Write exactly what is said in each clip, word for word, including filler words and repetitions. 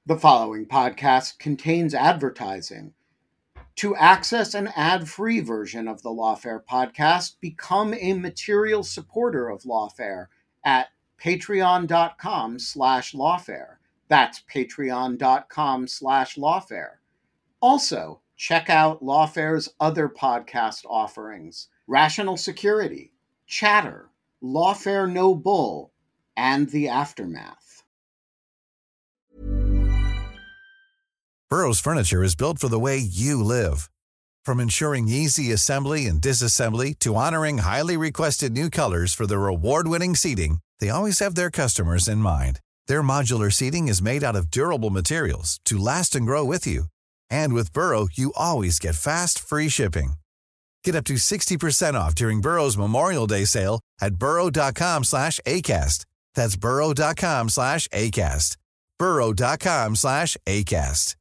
The following podcast contains advertising. To access an ad-free version of the Lawfare podcast, become a material supporter of Lawfare at patreon.com slash lawfare. That's patreon.com slash lawfare. Also, check out Lawfare's other podcast offerings: Rational Security, Chatter, Lawfare No Bull, and The Aftermath. Burrow's furniture is built for the way you live. From ensuring easy assembly and disassembly to honoring highly requested new colors for their award-winning seating, they always have their customers in mind. Their modular seating is made out of durable materials to last and grow with you. And with Burrow, you always get fast, free shipping. Get up to sixty percent off during Burrow's Memorial Day sale at burrow.com slash ACAST. That's burrow.com slash ACAST. burrow.com slash ACAST.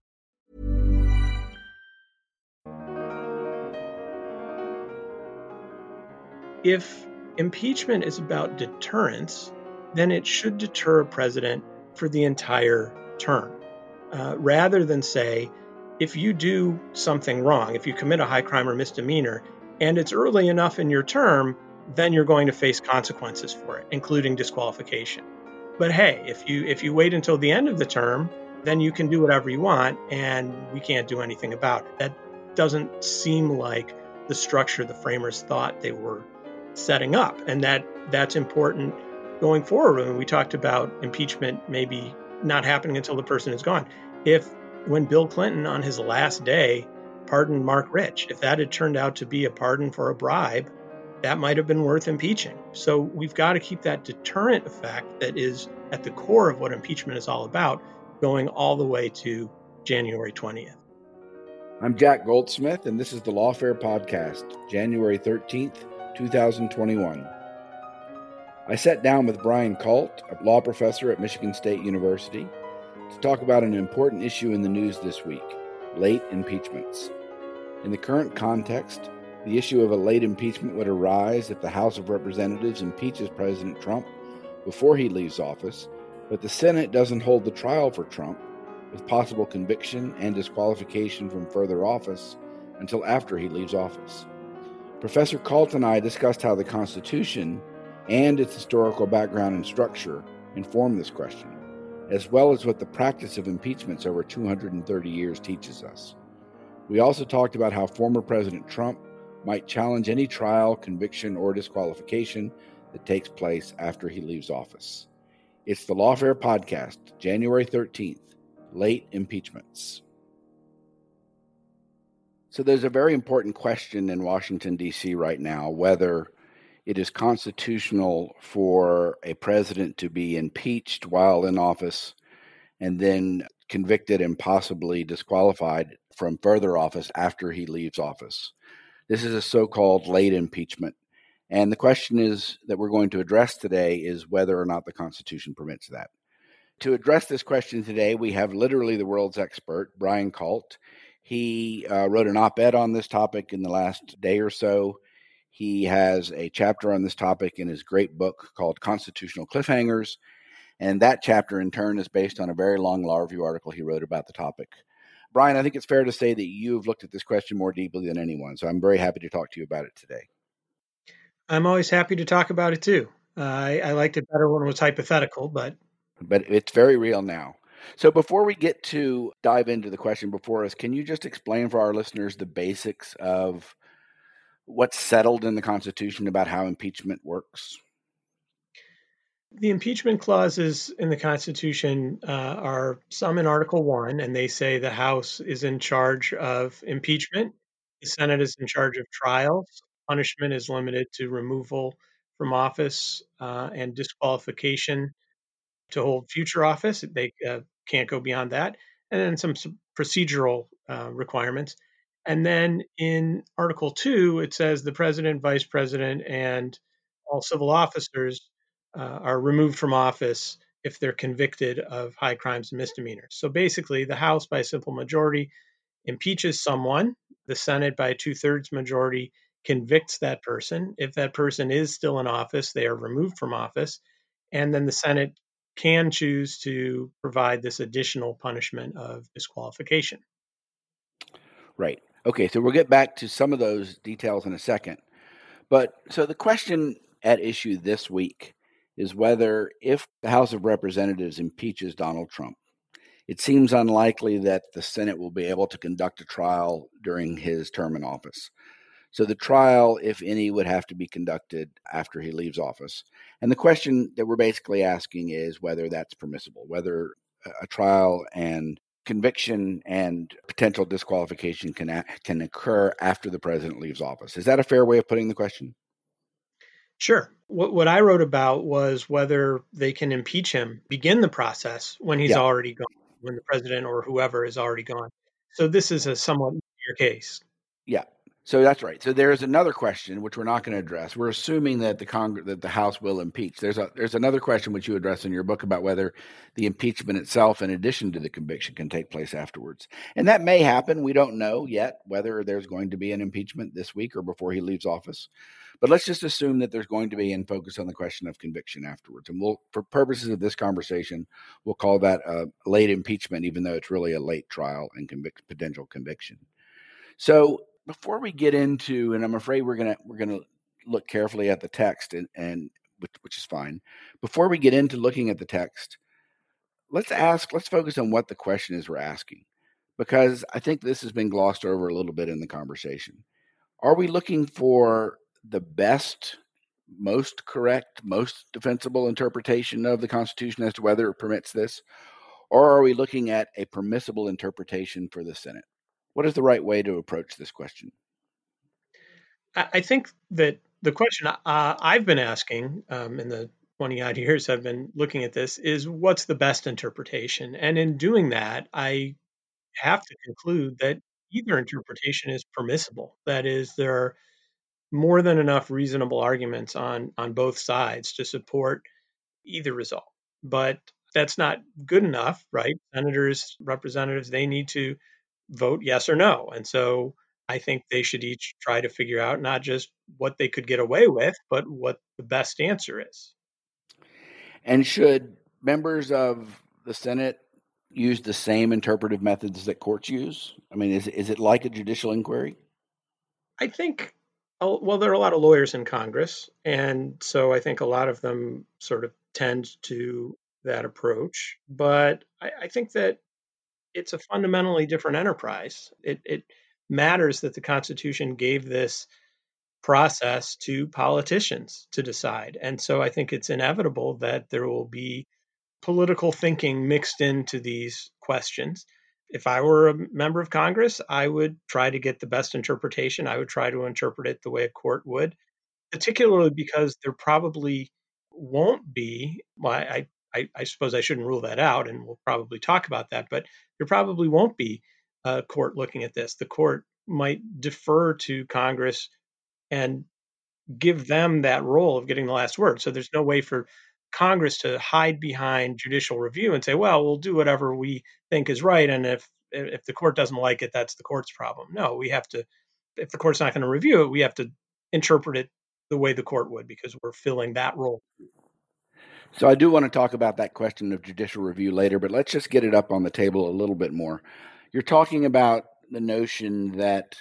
If impeachment is about deterrence, then it should deter a president for the entire term, uh, rather than say, if you do something wrong, if you commit a high crime or misdemeanor, and it's early enough in your term, then you're going to face consequences for it, including disqualification. But hey, if you if you wait until the end of the term, then you can do whatever you want, and we can't do anything about it. That doesn't seem like the structure the framers thought they were setting up, and that that's important going forward. When we talked about impeachment maybe not happening until the person is gone. If when Bill Clinton on his last day pardoned Mark Rich, if that had turned out to be a pardon for a bribe, that might have been worth impeaching. So we've got to keep that deterrent effect that is at the core of what impeachment is all about going all the way to January twentieth. I'm Jack Goldsmith, and this is the Lawfare Podcast, January thirteenth, twenty twenty-one. I sat down with Brian Kalt, a law professor at Michigan State University, to talk about an important issue in the news this week: late impeachments. In the current context, the issue of a late impeachment would arise if the House of Representatives impeaches President Trump before he leaves office, but the Senate doesn't hold the trial for Trump, with possible conviction and disqualification from further office until after he leaves office. Professor Kalt and I discussed how the Constitution and its historical background and structure inform this question, as well as what the practice of impeachments over two hundred thirty years teaches us. We also talked about how former President Trump might challenge any trial, conviction, or disqualification that takes place after he leaves office. It's the Lawfare Podcast, January thirteenth, Late Impeachments. So there's a very important question in Washington, D C right now, whether it is constitutional for a president to be impeached while in office and then convicted and possibly disqualified from further office after he leaves office. This is a so-called late impeachment. And the question is that we're going to address today is whether or not the Constitution permits that. To address this question today, we have literally the world's expert, Brian Kalt. He uh, wrote an op-ed on this topic in the last day or so. He has a chapter on this topic in his great book called Constitutional Cliffhangers, and that chapter in turn is based on a very long law review article he wrote about the topic. Brian, I think it's fair to say that you've looked at this question more deeply than anyone, so I'm very happy to talk to you about it today. I'm always happy to talk about it too. Uh, I, I liked it better when it was hypothetical, but but it's very real now. So before we get to dive into the question before us, can you just explain for our listeners the basics of what's settled in the Constitution about how impeachment works? The impeachment clauses in the Constitution uh, are some in Article one, and they say the House is in charge of impeachment. The Senate is in charge of trials. Punishment is limited to removal from office uh, and disqualification to hold future office. They uh, can't go beyond that. And then some, some procedural uh, requirements. And then in Article two, it says the president, vice president, and all civil officers uh, are removed from office if they're convicted of high crimes and misdemeanors. So basically, the House, by a simple majority, impeaches someone. The Senate, by a two-thirds majority, convicts that person. If that person is still in office, they are removed from office. And then the Senate can choose to provide this additional punishment of disqualification. Right. Okay, so we'll get back to some of those details in a second. But so the question at issue this week is whether, if the House of Representatives impeaches Donald Trump, it seems unlikely that the Senate will be able to conduct a trial during his term in office. So the trial, if any, would have to be conducted after he leaves office. And the question that we're basically asking is whether that's permissible, whether a trial and conviction and potential disqualification can can occur after the president leaves office. Is that a fair way of putting the question? Sure. What what I wrote about was whether they can impeach him, begin the process when he's Yeah. already gone, when the president or whoever is already gone. So this is a somewhat easier case. Yeah. So that's right. So there's another question which we're not going to address. We're assuming that the Congress, that the House will impeach. There's a there's another question which you address in your book about whether the impeachment itself, in addition to the conviction, can take place afterwards. And that may happen. We don't know yet whether there's going to be an impeachment this week or before he leaves office. But let's just assume that there's going to be, and focus on the question of conviction afterwards. And we'll, for purposes of this conversation, we'll call that a late impeachment, even though it's really a late trial and convic- potential conviction. So before we get into, and I'm afraid we're gonna we're gonna look carefully at the text, and, and which, which is fine. Before we get into looking at the text, let's ask, let's focus on what the question is we're asking, because I think this has been glossed over a little bit in the conversation. Are we looking for the best, most correct, most defensible interpretation of the Constitution as to whether it permits this, or are we looking at a permissible interpretation for the Senate? What is the right way to approach this question? I think that the question uh, I've been asking um, in the twenty odd years I've been looking at this is, what's the best interpretation? And in doing that, I have to conclude that either interpretation is permissible. That is, there are more than enough reasonable arguments on on both sides to support either result. But that's not good enough, right? Senators, representatives, they need to vote yes or no. And so I think they should each try to figure out not just what they could get away with, but what the best answer is. And should members of the Senate use the same interpretive methods that courts use? I mean, is is it like a judicial inquiry? I think, well, there are a lot of lawyers in Congress, and so I think a lot of them sort of tend to that approach. But I, I think that it's a fundamentally different enterprise. It, it matters that the Constitution gave this process to politicians to decide. And so I think it's inevitable that there will be political thinking mixed into these questions. If I were a member of Congress, I would try to get the best interpretation. I would try to interpret it the way a court would, particularly because there probably won't be, well, I, I, I suppose I shouldn't rule that out, and we'll probably talk about that, but there probably won't be a court looking at this. The court might defer to Congress and give them that role of getting the last word. So there's no way for Congress to hide behind judicial review and say, well, we'll do whatever we think is right. And if if the court doesn't like it, that's the court's problem. No, we have to, if the court's not going to review it, we have to interpret it the way the court would, because we're filling that role. So I do want to talk about that question of judicial review later, but let's just get it up on the table a little bit more. You're talking about the notion that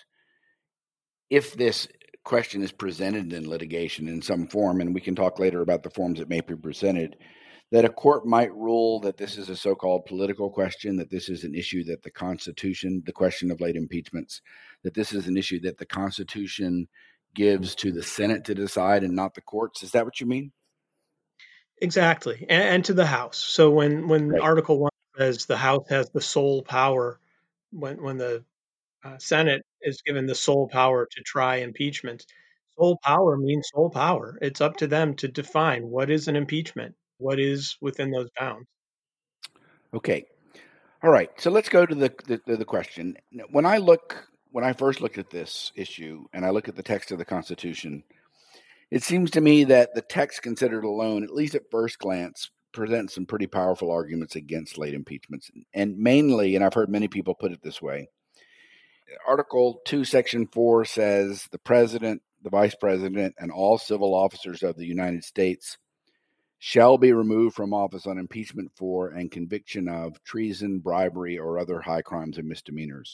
if this question is presented in litigation in some form, and we can talk later about the forms that may be presented, that a court might rule that this is a so-called political question, that this is an issue that the Constitution, the question of late impeachments, that this is an issue that the Constitution gives to the Senate to decide and not the courts. Is that what you mean? Exactly. And, and to the House. So when, when Right. Article one says the House has the sole power, when, when the uh, Senate is given the sole power to try impeachment, sole power means sole power. It's up to them to define what is an impeachment, what is within those bounds. Okay. All right. So let's go to the, the, the question. When I look, when I first looked at this issue and I look at the text of the Constitution, it seems to me that the text considered alone, at least at first glance, presents some pretty powerful arguments against late impeachments. And mainly, and I've heard many people put it this way, Article two, Section four says the president, the vice president, and all civil officers of the United States shall be removed from office on impeachment for and conviction of treason, bribery, or other high crimes and misdemeanors.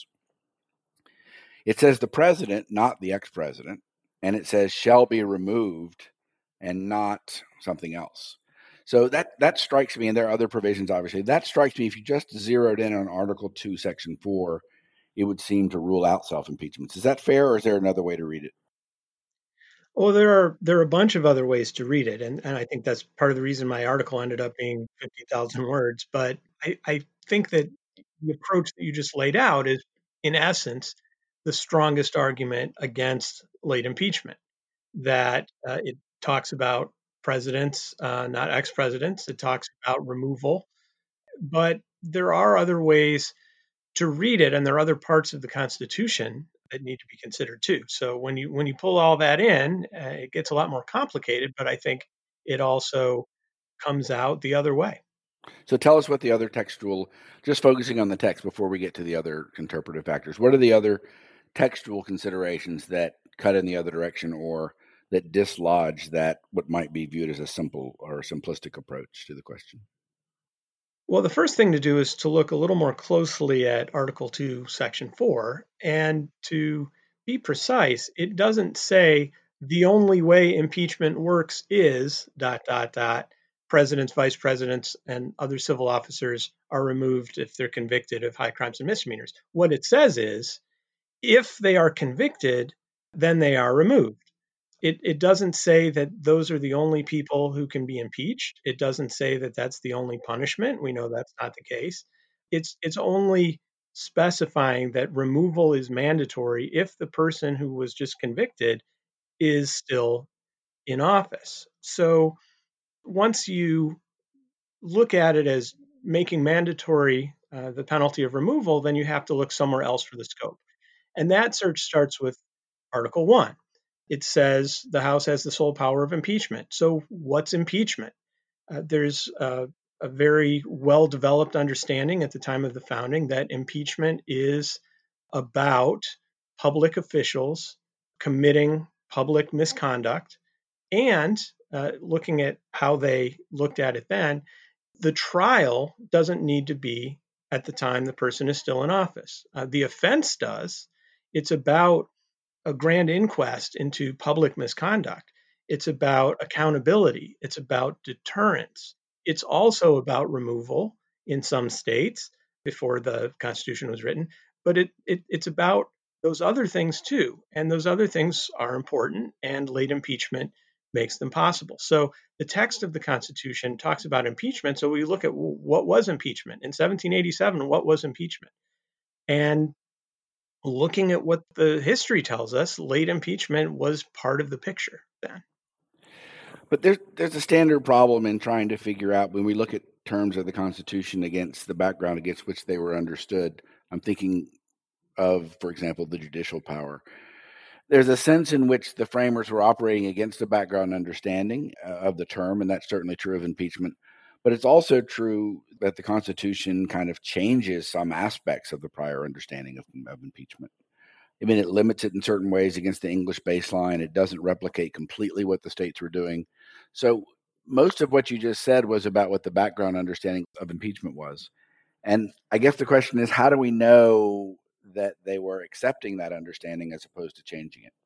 It says the president, not the ex-president, and it says shall be removed and not something else. So that, that strikes me, and there are other provisions, obviously. That strikes me, if you just zeroed in on Article two, Section four, it would seem to rule out self-impeachments. Is that fair, or is there another way to read it? Well, there are there are a bunch of other ways to read it, and, and I think that's part of the reason my article ended up being fifty thousand words. But I, I think that the approach that you just laid out is, in essence, the strongest argument against late impeachment. That uh, it talks about presidents, uh, not ex-presidents. It talks about removal, but there are other ways to read it, and there are other parts of the Constitution that need to be considered too. So when you when you pull all that in, uh, it gets a lot more complicated, but I think it also comes out the other way. So tell us what the other textual, just focusing on the text before we get to the other interpretive factors, what are the other textual considerations that cut in the other direction or that dislodge that what might be viewed as a simple or simplistic approach to the question? Well, the first thing to do is to look a little more closely at Article two, Section four. And to be precise, it doesn't say the only way impeachment works is dot, dot, dot, presidents, vice presidents, and other civil officers are removed if they're convicted of high crimes and misdemeanors. What it says is if they are convicted, then they are removed. It, it doesn't say that those are the only people who can be impeached. It doesn't say that that's the only punishment. We know that's not the case. It's it's only specifying that removal is mandatory if the person who was just convicted is still in office. So once you look at it as making mandatory uh, the penalty of removal, then you have to look somewhere else for the scope. And that search starts with Article one. It says the House has the sole power of impeachment. So what's impeachment? Uh, there's uh, a very well-developed understanding at the time of the founding that impeachment is about public officials committing public misconduct. And uh, looking at how they looked at it then, the trial doesn't need to be at the time the person is still in office. Uh, the offense does. It's about a grand inquest into public misconduct. It's about accountability. It's about deterrence. It's also about removal in some states before the Constitution was written, but it, it it's about those other things too. And those other things are important, and late impeachment makes them possible. So the text of the Constitution talks about impeachment. So we look at what was impeachment. In seventeen eighty-seven, what was impeachment? And looking at what the history tells us, late impeachment was part of the picture then. But there's there's a standard problem in trying to figure out when we look at terms of the Constitution against the background against which they were understood. I'm thinking of, for example, the judicial power. There's a sense in which the framers were operating against the background understanding uh, of the term, and that's certainly true of impeachment. But it's also true that the Constitution kind of changes some aspects of the prior understanding of, of impeachment. I mean, it limits it in certain ways against the English baseline. It doesn't replicate completely what the states were doing. So most of what you just said was about what the background understanding of impeachment was. And I guess the question is, how do we know that they were accepting that understanding as opposed to changing it?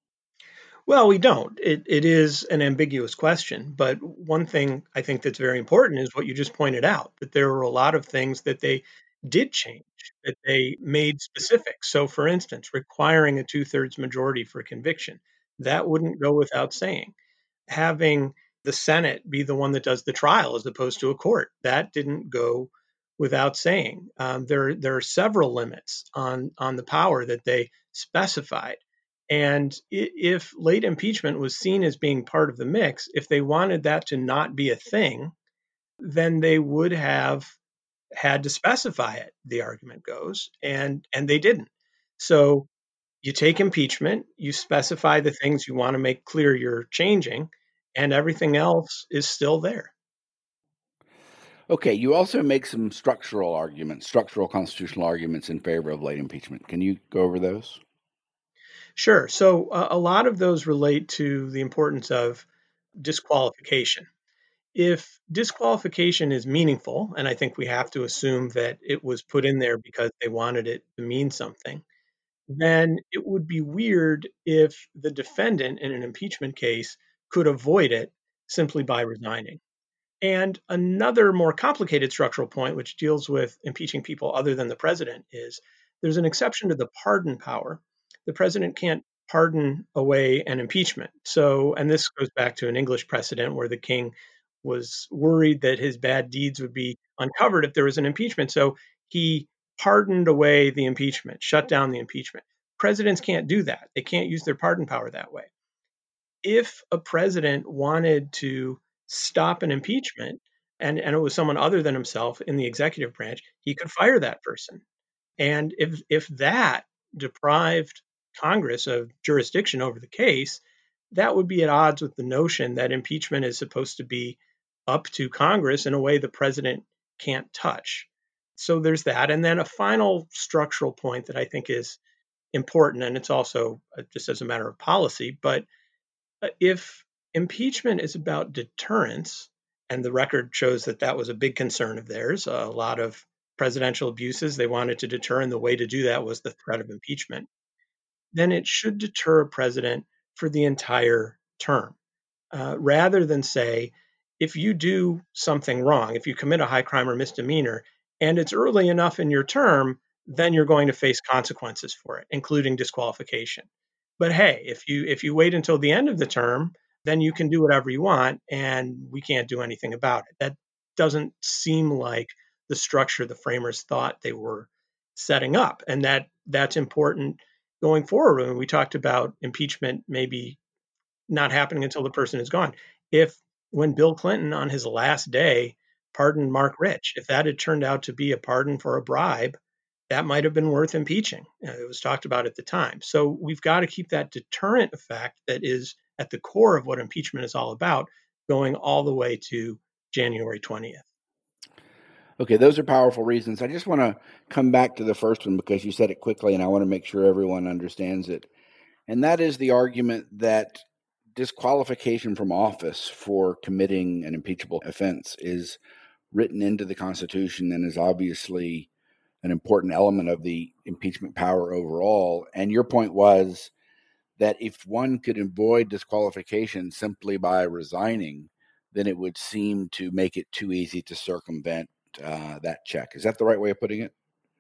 Well, we don't. It, it is an ambiguous question. But one thing I think that's very important is what you just pointed out, that there were a lot of things that they did change, that they made specific. So, for instance, requiring a two-thirds majority for conviction, that wouldn't go without saying. Having the Senate be the one that does the trial as opposed to a court, that didn't go without saying. Um, there, there are several limits on, on the power that they specified. And if late impeachment was seen as being part of the mix, if they wanted that to not be a thing, then they would have had to specify it, the argument goes, and and they didn't. So you take impeachment, you specify the things you want to make clear you're changing, and everything else is still there. Okay, you also make some structural arguments, structural constitutional arguments in favor of late impeachment. Can you go over those? Sure. So uh, a lot of those relate to the importance of disqualification. If disqualification is meaningful, and I think we have to assume that it was put in there because they wanted it to mean something, then it would be weird if the defendant in an impeachment case could avoid it simply by resigning. And another more complicated structural point, which deals with impeaching people other than the president, is there's an exception to the pardon power. The president can't pardon away an impeachment. So, and this goes back to an English precedent where the king was worried that his bad deeds would be uncovered if there was an impeachment. So he pardoned away the impeachment, shut down the impeachment. Presidents can't do that. They can't use their pardon power that way. If a president wanted to stop an impeachment and, and it was someone other than himself in the executive branch, he could fire that person. And if if that deprived Congress of jurisdiction over the case, that would be at odds with the notion that impeachment is supposed to be up to Congress in a way the president can't touch. So there's that. And then a final structural point that I think is important, and it's also uh, just as a matter of policy, but uh, if impeachment is about deterrence, and the record shows that that was a big concern of theirs, a lot of presidential abuses they wanted to deter, and the way to do that was the threat of impeachment, then it should deter a president for the entire term, uh, rather than say, if you do something wrong, if you commit a high crime or misdemeanor, and it's early enough in your term, then you're going to face consequences for it, including disqualification. But hey, if you if you wait until the end of the term, then you can do whatever you want, and we can't do anything about it. That doesn't seem like the structure the framers thought they were setting up, and that that's important going forward. When we talked about impeachment maybe not happening until the person is gone. If when Bill Clinton on his last day pardoned Mark Rich, if that had turned out to be a pardon for a bribe, that might have been worth impeaching. Uh, It was talked about at the time. So we've got to keep that deterrent effect that is at the core of what impeachment is all about going all the way to January twentieth. Okay, those are powerful reasons. I just want to come back to the first one because you said it quickly, and I want to make sure everyone understands it. And that is the argument that disqualification from office for committing an impeachable offense is written into the Constitution and is obviously an important element of the impeachment power overall. And your point was that if one could avoid disqualification simply by resigning, then it would seem to make it too easy to circumvent uh, that check. Is that the right way of putting it?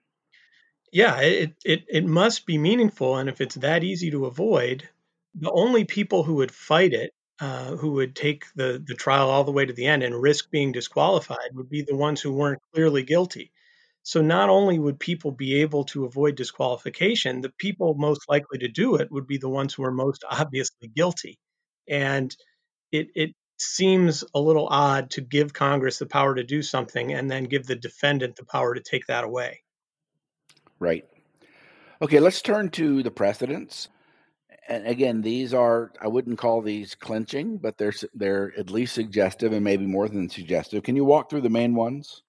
Yeah, it, it it must be meaningful, and if it's that easy to avoid, the only people who would fight it, uh, who would take the the trial all the way to the end and risk being disqualified, would be the ones who weren't clearly guilty. So not only would people be able to avoid disqualification, the people most likely to do it would be the ones who are most obviously guilty. And it it seems a little odd to give Congress the power to do something and then give the defendant the power to take that away. Right. Okay, let's turn to the precedents. And again, these are, I wouldn't call these clinching, but they're they're at least suggestive and maybe more than suggestive. Can you walk through the main ones?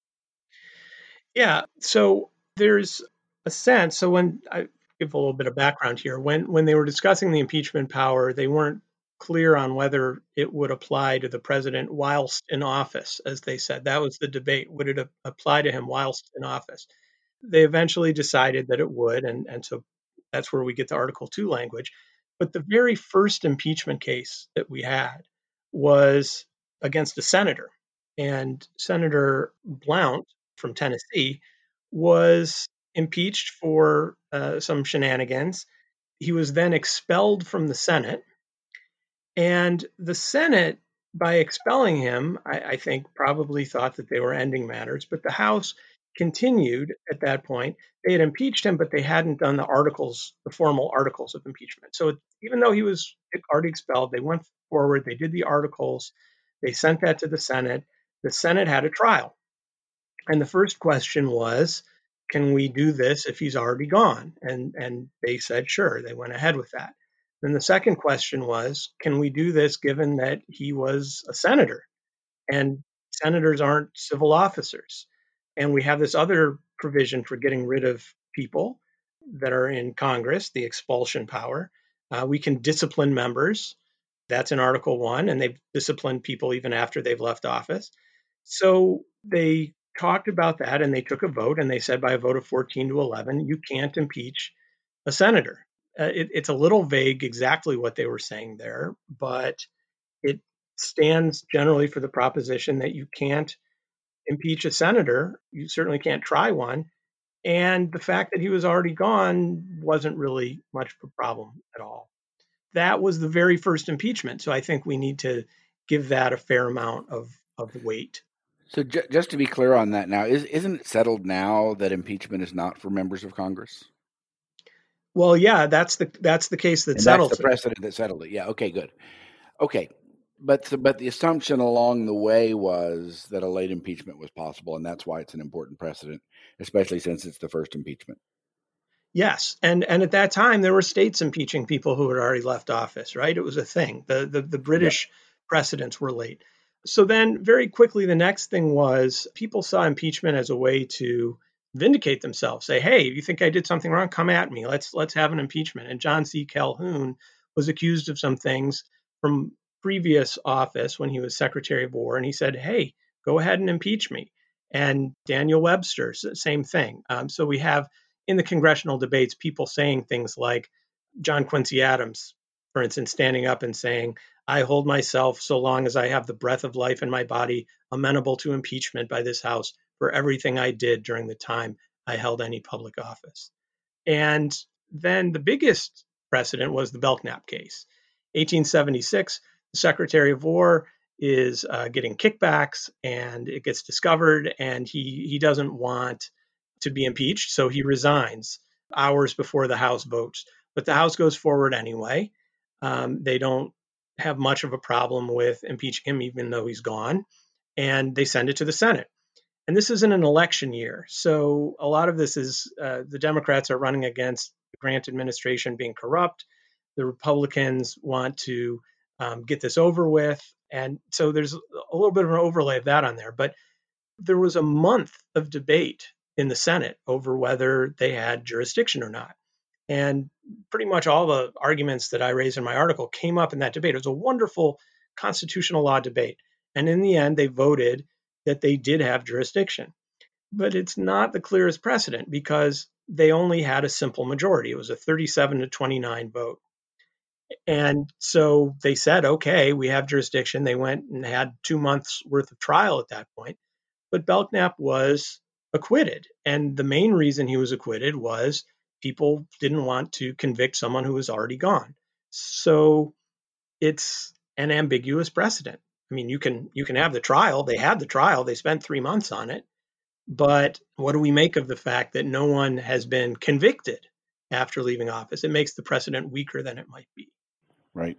Yeah. So there's a sense. So when I give a little bit of background here, when when they were discussing the impeachment power, they weren't clear on whether it would apply to the president whilst in office, as they said. That was the debate. Would it a- apply to him whilst in office? They eventually decided that it would, and, and so that's where we get the Article two language. But the very first impeachment case that we had was against a senator. And Senator Blount from Tennessee was impeached for uh, some shenanigans. He was then expelled from the Senate. And the Senate, by expelling him, I, I think probably thought that they were ending matters, but the House continued at that point. They had impeached him, but they hadn't done the articles, the formal articles of impeachment. So even though he was already expelled, they went forward, they did the articles, they sent that to the Senate. The Senate had a trial. And the first question was, can we do this if he's already gone? And, and they said, sure, they went ahead with that. Then the second question was, can we do this given that he was a senator? And senators aren't civil officers. And we have this other provision for getting rid of people that are in Congress, the expulsion power. Uh, we can discipline members. That's in Article one, and they've disciplined people even after they've left office. So they talked about that, and they took a vote, and they said by a vote of fourteen to eleven, you can't impeach a senator. Uh, it, it's a little vague exactly what they were saying there, but it stands generally for the proposition that you can't impeach a senator. You certainly can't try one. And the fact that he was already gone wasn't really much of a problem at all. That was the very first impeachment. So I think we need to give that a fair amount of, of weight. So j- just to be clear on that now, is, isn't it settled now that impeachment is not for members of Congress? Well, yeah, that's the that's the case that and settles that's the it. precedent that settled it. Yeah, okay, good. Okay, but the, but the assumption along the way was that a late impeachment was possible, and that's why it's an important precedent, especially since it's the first impeachment. Yes, and and at that time there were states impeaching people who had already left office, right? It was a thing. The the, the British yeah. precedents were late. So then very quickly the next thing was people saw impeachment as a way to vindicate themselves. Say, hey, if you think I did something wrong, come at me. Let's let's have an impeachment. And John C. Calhoun was accused of some things from previous office when he was Secretary of War, and he said, hey, go ahead and impeach me. And Daniel Webster, same thing. Um, so we have in the congressional debates, people saying things like John Quincy Adams, for instance, standing up and saying, I hold myself, so long as I have the breath of life in my body, amenable to impeachment by this House for everything I did during the time I held any public office. And then the biggest precedent was the Belknap case. eighteen seventy-six, the Secretary of War is uh, getting kickbacks, and it gets discovered, and he he doesn't want to be impeached, so he resigns hours before the House votes. But the House goes forward anyway. Um, they don't have much of a problem with impeaching him, even though he's gone, and they send it to the Senate. And this isn't an election year, so a lot of this is uh, the Democrats are running against the Grant administration being corrupt. The Republicans want to um, get this over with, and so there's a little bit of an overlay of that on there. But there was a month of debate in the Senate over whether they had jurisdiction or not. And pretty much all the arguments that I raised in my article came up in that debate. It was a wonderful constitutional law debate. And in the end, they voted that they did have jurisdiction. But it's not the clearest precedent because they only had a simple majority. It was a thirty-seven to twenty-nine vote. And so they said, okay, we have jurisdiction. They went and had two months worth of trial at that point. But Belknap was acquitted. And the main reason he was acquitted was people didn't want to convict someone who was already gone. So it's an ambiguous precedent. I mean, you can you can have the trial. They had the trial. They spent three months on it. But what do we make of the fact that no one has been convicted after leaving office? It makes the precedent weaker than it might be. Right.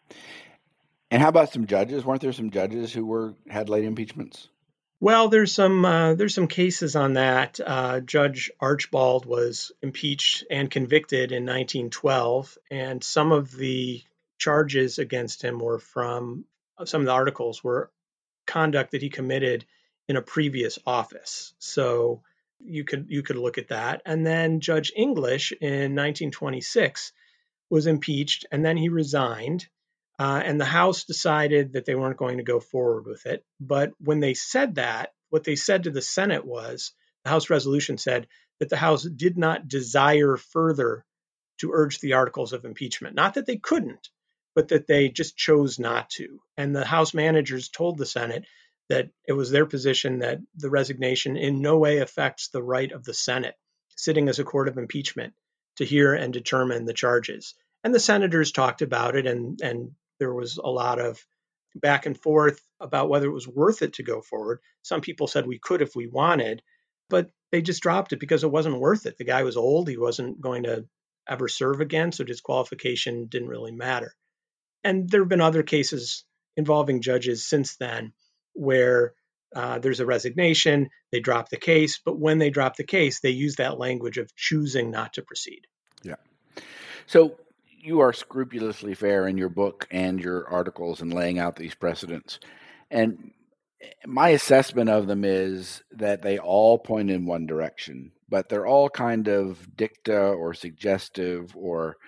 And how about some judges? Weren't there some judges who were had late impeachments? Well, there's some uh, there's some cases on that. Uh, Judge Archibald was impeached and convicted in nineteen twelve, and some of the charges against him were from some of the articles were conduct that he committed in a previous office. So you could you could look at that. And then Judge English in nineteen twenty-six was impeached, and then he resigned. Uh, and the House decided that they weren't going to go forward with it. But when they said that, what they said to the Senate was, the House resolution said that the House did not desire further to urge the articles of impeachment. Not that they couldn't, but that they just chose not to. And the House managers told the Senate that it was their position that the resignation in no way affects the right of the Senate, sitting as a court of impeachment, to hear and determine the charges. And the senators talked about it, and, and there was a lot of back and forth about whether it was worth it to go forward. Some people said we could if we wanted, but they just dropped it because it wasn't worth it. The guy was old. He wasn't going to ever serve again, so disqualification didn't really matter. And there have been other cases involving judges since then where uh, there's a resignation, they drop the case, but when they drop the case, they use that language of choosing not to proceed. Yeah. So you are scrupulously fair in your book and your articles in laying out these precedents. And my assessment of them is that they all point in one direction, but they're all kind of dicta or suggestive or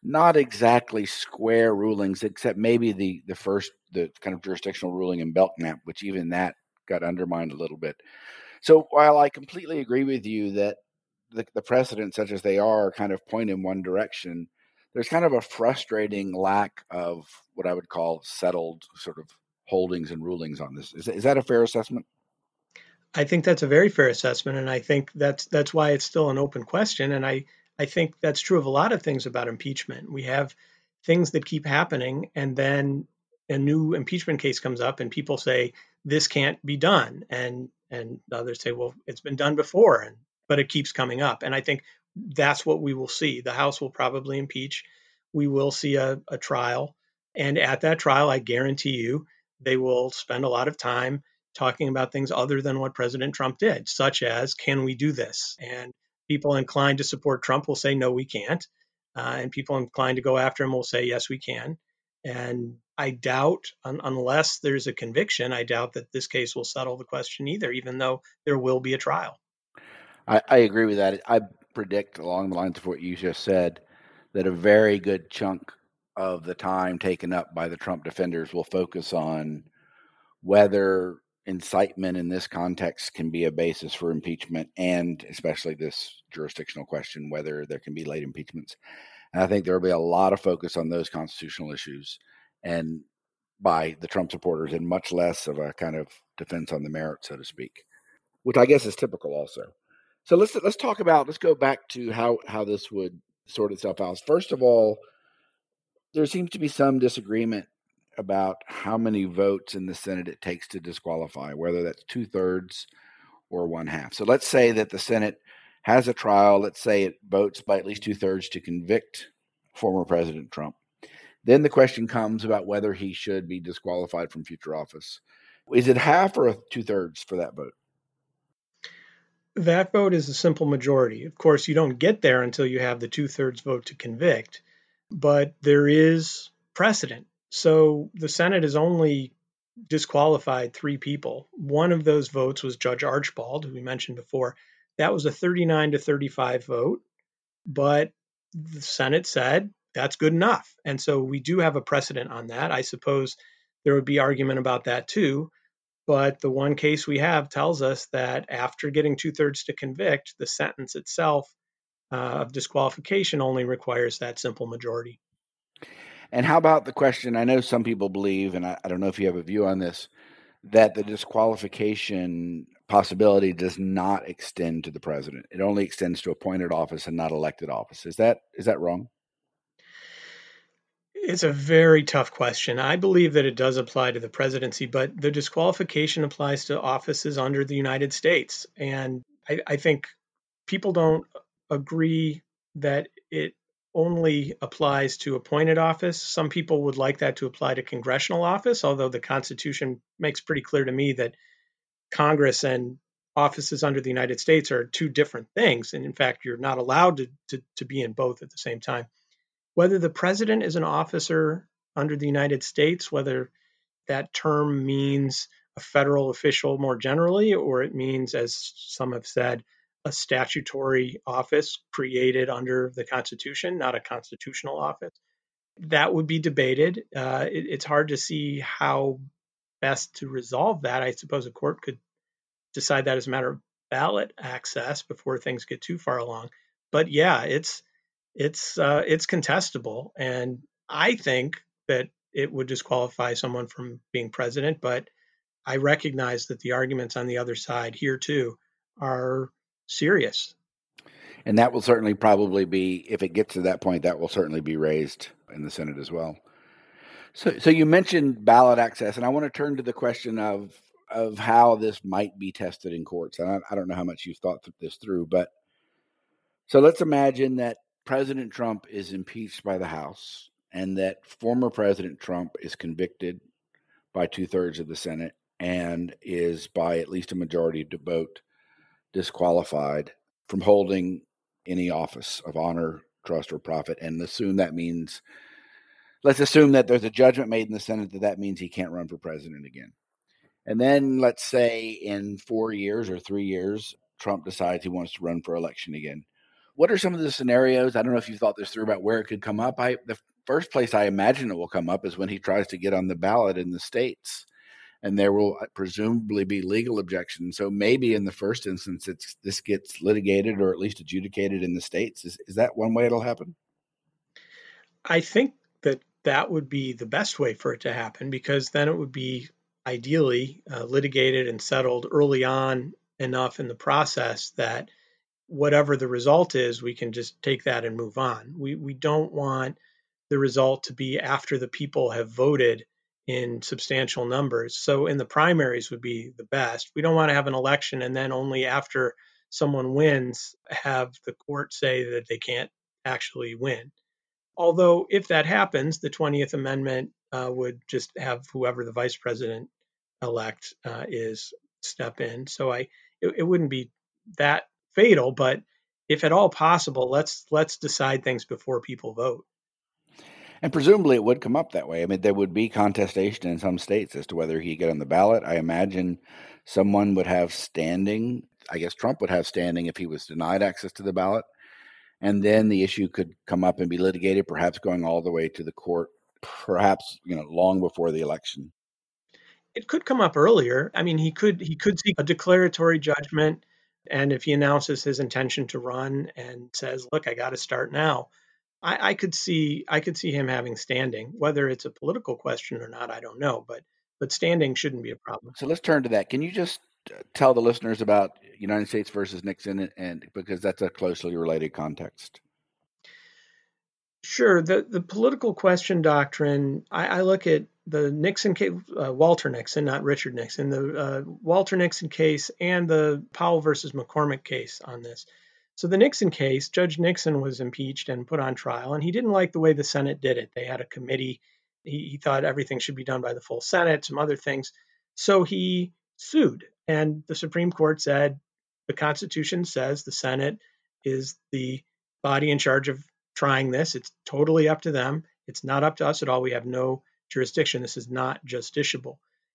not exactly square rulings, except maybe the, the first, the kind of jurisdictional ruling in Belknap, which even that got undermined a little bit. So while I completely agree with you that the, the precedents, such as they are, kind of point in one direction, there's kind of a frustrating lack of what I would call settled sort of holdings and rulings on this. Is, is that a fair assessment? I think that's a very fair assessment, and I think that's that's why it's still an open question. And I I think that's true of a lot of things about impeachment. We have things that keep happening, and then a new impeachment case comes up, and people say this can't be done, and and others say, well, it's been done before, and but it keeps coming up. And I think that's what we will see. The House will probably impeach. We will see a, a trial, and at that trial, I guarantee you, they will spend a lot of time talking about things other than what President Trump did, such as, can we do this? And people inclined to support Trump will say, no, we can't. Uh, and people inclined to go after him will say, yes, we can. And I doubt, un- unless there's a conviction, I doubt that this case will settle the question either, even though there will be a trial. I, I agree with that. I predict along the lines of what you just said that a very good chunk of the time taken up by the Trump defenders will focus on whether incitement in this context can be a basis for impeachment, and especially this jurisdictional question, whether there can be late impeachments. And I think there will be a lot of focus on those constitutional issues and by the Trump supporters, and much less of a kind of defense on the merits, so to speak, which I guess is typical also. So let's let's talk about, let's go back to how, how this would sort itself out. First of all, there seems to be some disagreement about how many votes in the Senate it takes to disqualify, whether that's two thirds or one half. So let's say that the Senate has a trial. Let's say it votes by at least two thirds to convict former President Trump. Then the question comes about whether he should be disqualified from future office. Is it half or two thirds for that vote? That vote is a simple majority. Of course, you don't get there until you have the two thirds vote to convict, but there is precedent. So the Senate has only disqualified three people. One of those votes was Judge Archibald, who we mentioned before. That was a thirty-nine to thirty-five vote, but the Senate said that's good enough. And so we do have a precedent on that. I suppose there would be argument about that too. But the one case we have tells us that after getting two thirds to convict, the sentence itself uh, of disqualification only requires that simple majority. And how about the question, I know some people believe, and I, I don't know if you have a view on this, that the disqualification possibility does not extend to the president. It only extends to appointed office and not elected office. Is that is that wrong? It's a very tough question. I believe that it does apply to the presidency, but the disqualification applies to offices under the United States. And I, I think people don't agree that it only applies to appointed office. Some people would like that to apply to congressional office, although the Constitution makes pretty clear to me that Congress and offices under the United States are two different things. And in fact, you're not allowed to, to, to be in both at the same time. Whether the president is an officer under the United States, whether that term means a federal official more generally, or it means, as some have said, a statutory office created under the Constitution, not a constitutional office, that would be debated. Uh, it, it's hard to see how best to resolve that. I suppose a court could decide that as a matter of ballot access before things get too far along. But yeah, it's it's uh, it's contestable, and I think that it would disqualify someone from being president. But I recognize that the arguments on the other side here too are serious. And that will certainly probably be, if it gets to that point, that will certainly be raised in the Senate as well. So, so you mentioned ballot access, and I want to turn to the question of of how this might be tested in courts. And I, I don't know how much you've thought this through, but so let's imagine that President Trump is impeached by the House and that former President Trump is convicted by two thirds of the Senate and is by at least a majority to vote disqualified from holding any office of honor, trust, or profit. And assume that means, let's assume that there's a judgment made in the Senate that that means he can't run for president again. And then let's say in four years or three years, Trump decides he wants to run for election again. What are some of the scenarios? I don't know if you thought this through about where it could come up. I, the first place I imagine it will come up is when he tries to get on the ballot in the states, and there will presumably be legal objections. So maybe in the first instance, it's this gets litigated or at least adjudicated in the states. Is, is that one way it'll happen? I think that that would be the best way for it to happen, because then it would be ideally uh, litigated and settled early on enough in the process that whatever the result is, we can just take that and move on. We we don't want the result to be after the people have voted in substantial numbers. So in the primaries would be the best. We don't want to have an election and then only after someone wins have the court say that they can't actually win. Although if that happens, the twentieth Amendment uh, would just have whoever the vice president elect uh, is step in. So I it, it wouldn't be that fatal, but if at all possible, let's let's decide things before people vote. And presumably it would come up that way. I mean, there would be contestation in some states as to whether he get on the ballot. I imagine someone would have standing. I guess Trump would have standing if he was denied access to the ballot. And then the issue could come up and be litigated, perhaps going all the way to the court, perhaps, you know, long before the election. It could come up earlier. I mean, he could he could seek a declaratory judgment, and if he announces his intention to run and says, "Look, I got to start now," I, I could see I could see him having standing. Whether it's a political question or not, I don't know, but but standing shouldn't be a problem. So let's turn to that. Can you just tell the listeners about United States versus Nixon, and, and because that's a closely related context? Sure. The the political question doctrine, I, I look at the Nixon case, uh, Walter Nixon, not Richard Nixon, the uh, Walter Nixon case and the Powell versus McCormick case on this. So the Nixon case, Judge Nixon was impeached and put on trial, and he didn't like the way the Senate did it. They had a committee. He, he thought everything should be done by the full Senate, some other things. So he sued, and the Supreme Court said the Constitution says the Senate is the body in charge of trying this. It's totally up to them. It's not up to us at all. We have no jurisdiction. This is not justiciable.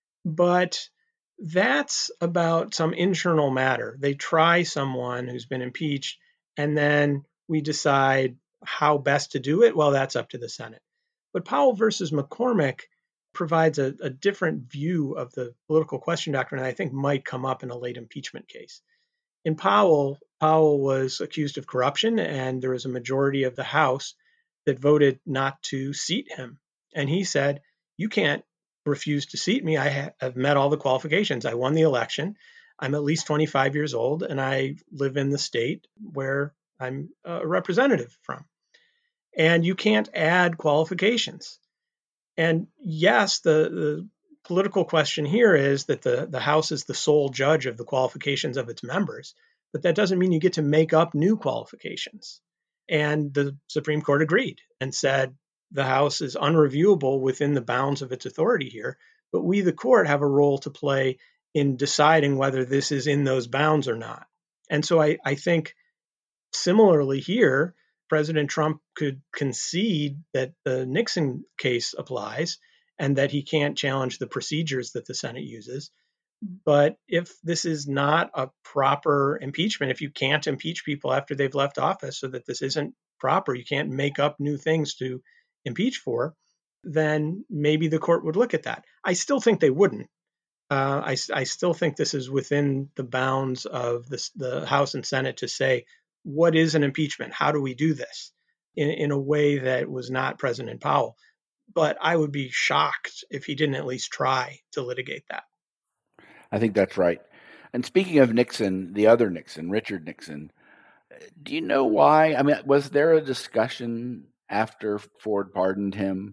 But that's about some internal matter. They try someone who's been impeached, and then we decide how best to do it. Well, that's up to the Senate. But Powell versus McCormick provides a, a different view of the political question doctrine that I think might come up in a late impeachment case. In Powell, Powell was accused of corruption, and there was a majority of the House that voted not to seat him. And he said, you can't refuse to seat me. I ha- have met all the qualifications. I won the election. I'm at least twenty-five years old, and I live in the state where I'm a representative from. And you can't add qualifications. And yes, the, the political question here is that the, the House is the sole judge of the qualifications of its members, but that doesn't mean you get to make up new qualifications. And the Supreme Court agreed and said the House is unreviewable within the bounds of its authority here, but we, the court, have a role to play in deciding whether this is in those bounds or not. And so I, I think similarly here, President Trump could concede that the Nixon case applies and that he can't challenge the procedures that the Senate uses. But if this is not a proper impeachment, if you can't impeach people after they've left office, so that this isn't proper, you can't make up new things to impeach for, then maybe the court would look at that. I still think they wouldn't. Uh, I, I still think this is within the bounds of this, the House and Senate to say, what is an impeachment? How do we do this in, in a way that was not President Powell? But I would be shocked if he didn't at least try to litigate that. I think that's right. And speaking of Nixon, the other Nixon, Richard Nixon, do you know why? I mean, was there a discussion after Ford pardoned him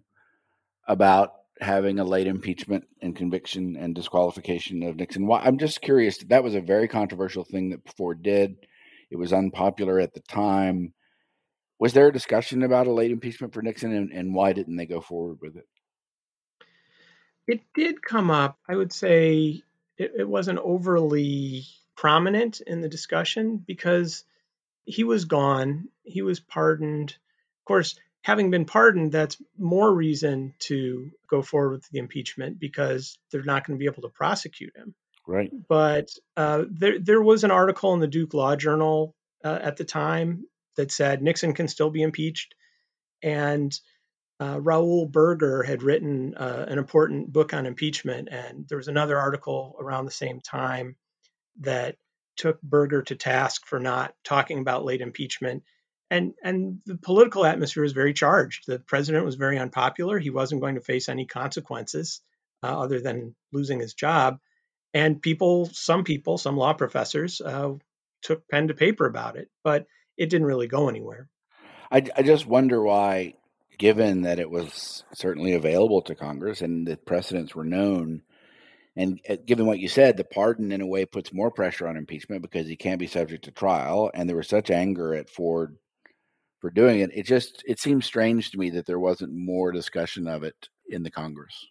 about having a late impeachment and conviction and disqualification of Nixon? Why? I'm just curious. That was a very controversial thing that Ford did. It was unpopular at the time. Was there a discussion about a late impeachment for Nixon, and, and why didn't they go forward with it? It did come up. I would say it, it wasn't overly prominent in the discussion because he was gone. He was pardoned. Of course, having been pardoned, that's more reason to go forward with the impeachment because they're not going to be able to prosecute him. Right. But uh, there, there was an article in the Duke Law Journal uh, at the time that said Nixon can still be impeached. And uh, Raoul Berger had written uh, an important book on impeachment. And there was another article around the same time that took Berger to task for not talking about late impeachment. And, and the political atmosphere was very charged. The president was very unpopular. He wasn't going to face any consequences uh, other than losing his job. And people, some people, some law professors uh, took pen to paper about it, but it didn't really go anywhere. I, I just wonder why, given that it was certainly available to Congress and the precedents were known, and given what you said, the pardon in a way puts more pressure on impeachment because he can't be subject to trial. And there was such anger at Ford for doing it. It just, it seems strange to me that there wasn't more discussion of it in the Congress.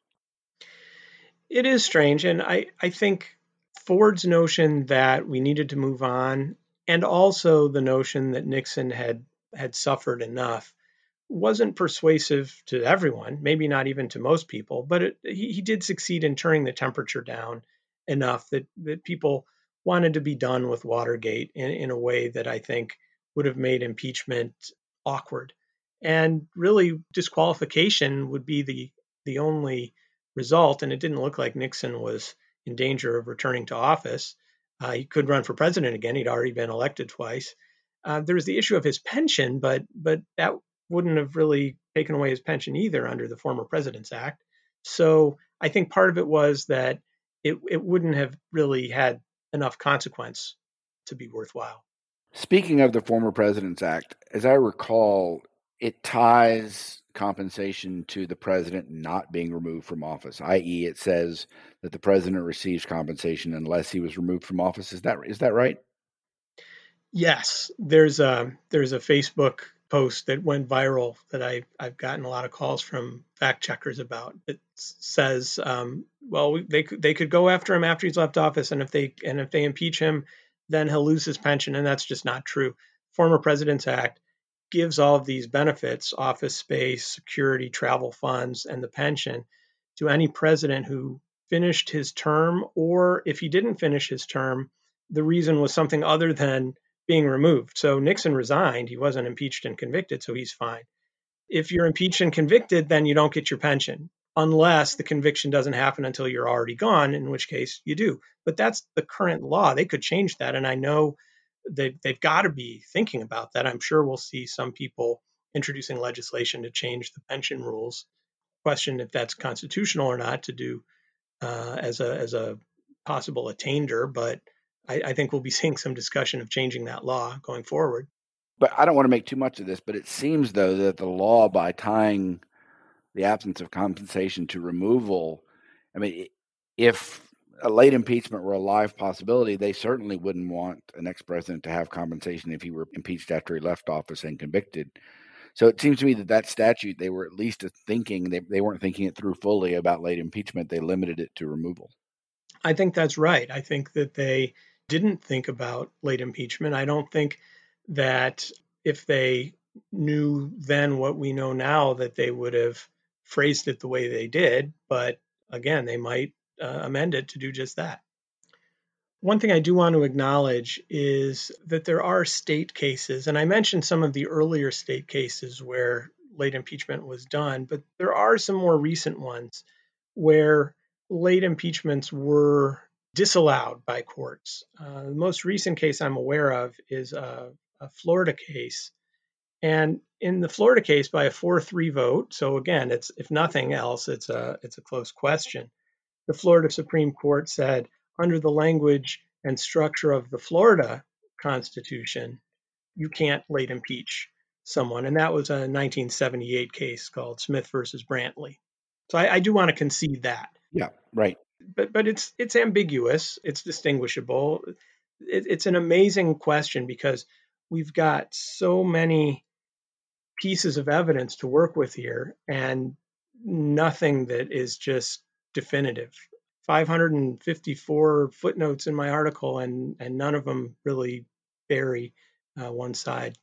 It is strange. And I, I think Ford's notion that we needed to move on, and also the notion that Nixon had, had suffered enough, wasn't persuasive to everyone, maybe not even to most people, but it, he, he did succeed in turning the temperature down enough that, that people wanted to be done with Watergate in, in a way that I think would have made impeachment awkward. And really, disqualification would be the, the only result. And it didn't look like Nixon was in danger of returning to office. Uh, he could run for president again. He'd already been elected twice. Uh, there was the issue of his pension, but but that wouldn't have really taken away his pension either under the Former Presidents Act. So I think part of it was that it, it wouldn't have really had enough consequence to be worthwhile. Speaking of the Former Presidents Act, as I recall, it ties compensation to the president not being removed from office, that is it says that the president receives compensation unless he was removed from office. Is that is that right? Yes. There's a, there's a Facebook post that went viral that I, I've gotten a lot of calls from fact checkers about. It says, um, well, they could, they could go after him after he's left office. And if they, and if they impeach him, then he'll lose his pension. And that's just not true. Former Presidents Act gives all of these benefits, office space, security, travel funds, and the pension to any president who finished his term, or if he didn't finish his term, the reason was something other than being removed. So Nixon resigned. He wasn't impeached and convicted, so he's fine. If you're impeached and convicted, then you don't get your pension unless the conviction doesn't happen until you're already gone, in which case you do. But that's the current law. They could change that. And I know they, they've got to be thinking about that. I'm sure we'll see some people introducing legislation to change the pension rules. Question if that's constitutional or not to do uh, as a as a possible attainder, but I, I think we'll be seeing some discussion of changing that law going forward. But I don't want to make too much of this, but it seems, though, that the law, by tying the absence of compensation to removal, I mean, if a late impeachment were a live possibility, they certainly wouldn't want an ex-president to have compensation if he were impeached after he left office and convicted. So it seems to me that that statute, they were at least thinking, they, they weren't thinking it through fully about late impeachment. They limited it to removal. I think that's right. I think that they didn't think about late impeachment. I don't think that if they knew then what we know now, that they would have phrased it the way they did. But again, they might uh, amend it to do just that. One thing I do want to acknowledge is that there are state cases, and I mentioned some of the earlier state cases where late impeachment was done, but there are some more recent ones where late impeachments were disallowed by courts. Uh, the most recent case I'm aware of is a, a Florida case. And in the Florida case, by a four three vote, so again, it's if nothing else, it's a it's a close question. The Florida Supreme Court said, under the language and structure of the Florida Constitution, you can't late impeach someone. And that was a nineteen seventy-eight case called Smith versus Brantley. So I, I do want to concede that. Yeah, right. But but it's it's ambiguous. It's distinguishable. It, it's an amazing question because we've got so many pieces of evidence to work with here and nothing that is just definitive. five hundred fifty-four footnotes in my article, and, and none of them really bury uh, one side.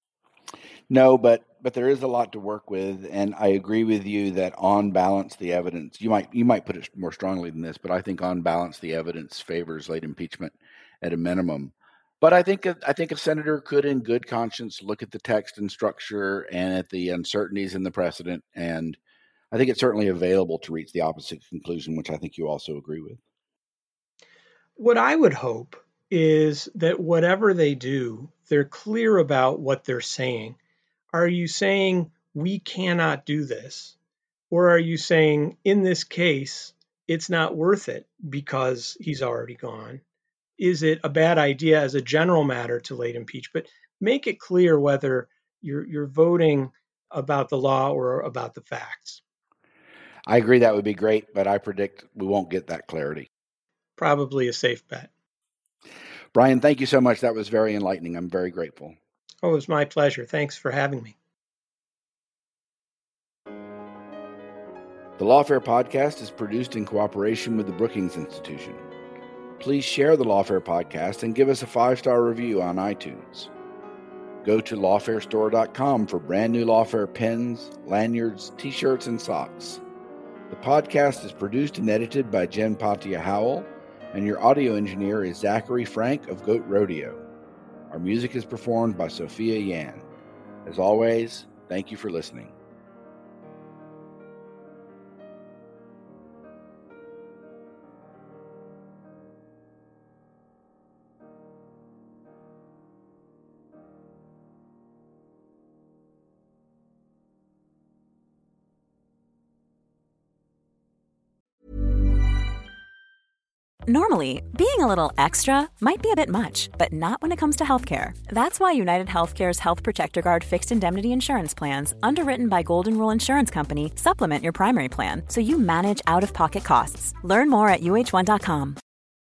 No, but but there is a lot to work with, and I agree with you that on balance, the evidence, you might you might put it more strongly than this, but I think on balance, the evidence favors late impeachment at a minimum. But I think I think a senator could, in good conscience, look at the text and structure and at the uncertainties in the precedent, and I think it's certainly available to reach the opposite conclusion, which I think you also agree with. What I would hope is that whatever they do, they're clear about what they're saying. Are you saying we cannot do this? Or are you saying in this case, it's not worth it because he's already gone? Is it a bad idea as a general matter to late impeach? But make it clear whether you're you're voting about the law or about the facts. I agree that would be great, but I predict we won't get that clarity. Probably a safe bet. Brian, thank you so much. That was very enlightening. I'm very grateful. Oh, it was my pleasure. Thanks for having me. The Lawfare Podcast is produced in cooperation with the Brookings Institution. Please share the Lawfare Podcast and give us a five-star review on iTunes. Go to lawfare store dot com for brand new Lawfare pens, lanyards, t-shirts, and socks. The podcast is produced and edited by Jen Patia Howell, and your audio engineer is Zachary Frank of Goat Rodeo. Our music is performed by Sophia Yan. As always, thank you for listening. Normally, being a little extra might be a bit much, but not when it comes to healthcare. That's why United Healthcare's Health Protector Guard fixed indemnity insurance plans, underwritten by Golden Rule Insurance Company, supplement your primary plan so you manage out-of-pocket costs. Learn more at U H one dot com.